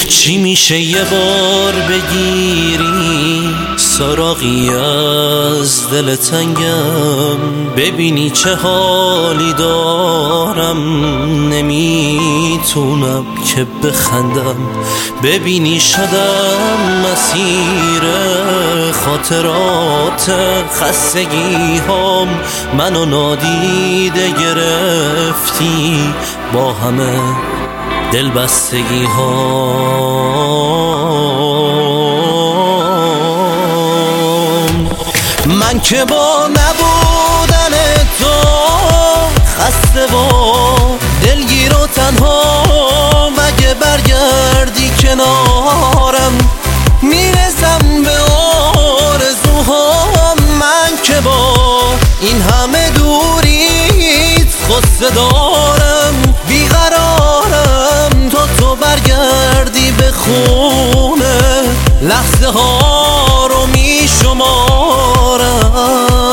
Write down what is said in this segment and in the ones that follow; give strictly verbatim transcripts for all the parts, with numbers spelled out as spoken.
چی میشه یه بار بگیری سراغی از دل تنگم، ببینی چه حالی دارم، نمیتونم که بخندم، ببینی شدم مسیر خاطرات خستگی هام، منو نادیده گرفتی با همه دل بستگی هام. من که با نبودن تو خسته و دلگیر و تنها، مگه برگردی کنارم میرسم به آرزوهام. من که با این همه دوریت غصه دارم، بیقرارم تا تو برگردی به خونه، لحظه ها رو می شمارم.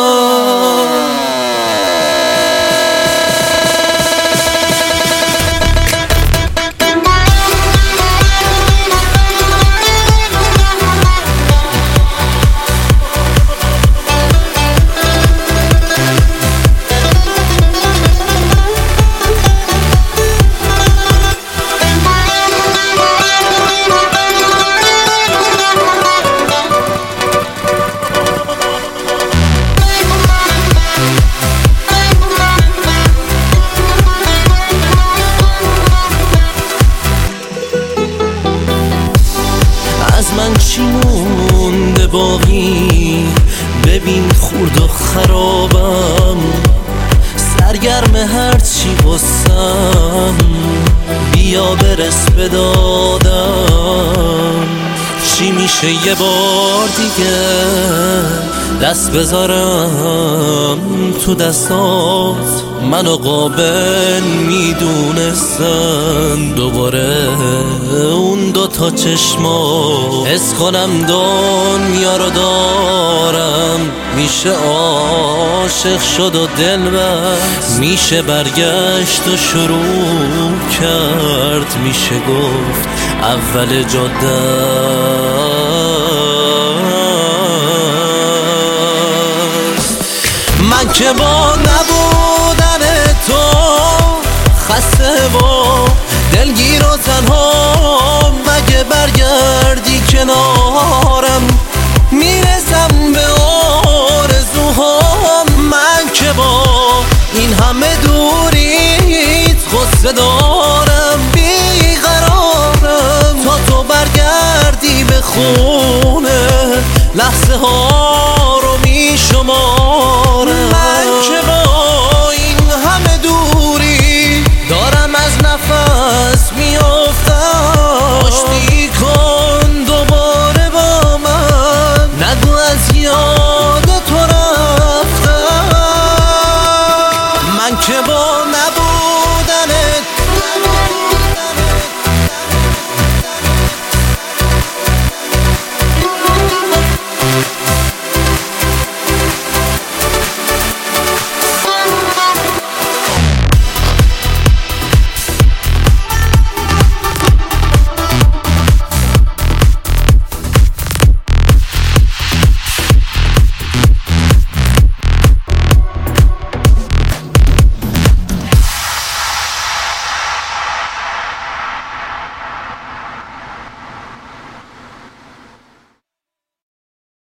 از من چی مونده باقی، ببین خورد و خرابم، سرگرم هر چی واسم، بیا برس به دادم. چی میشه یه بار دیگه دست بذارم تو دستات، منو قابل میدونستن، دوباره اون دوتا چشما حس کنم دنیا رو دارم. میشه عاشق شد و دل بست، میشه برگشت و شروع کرد، میشه گفت اول جاده من که با نبودن تو خسته و دلگیر و تنها، مگه برگردی کنارم میرسم به آرزوهام. من که با این همه دوریت غصه دارم، بیقرارم تا تو برگردی به خونه، لحظه ها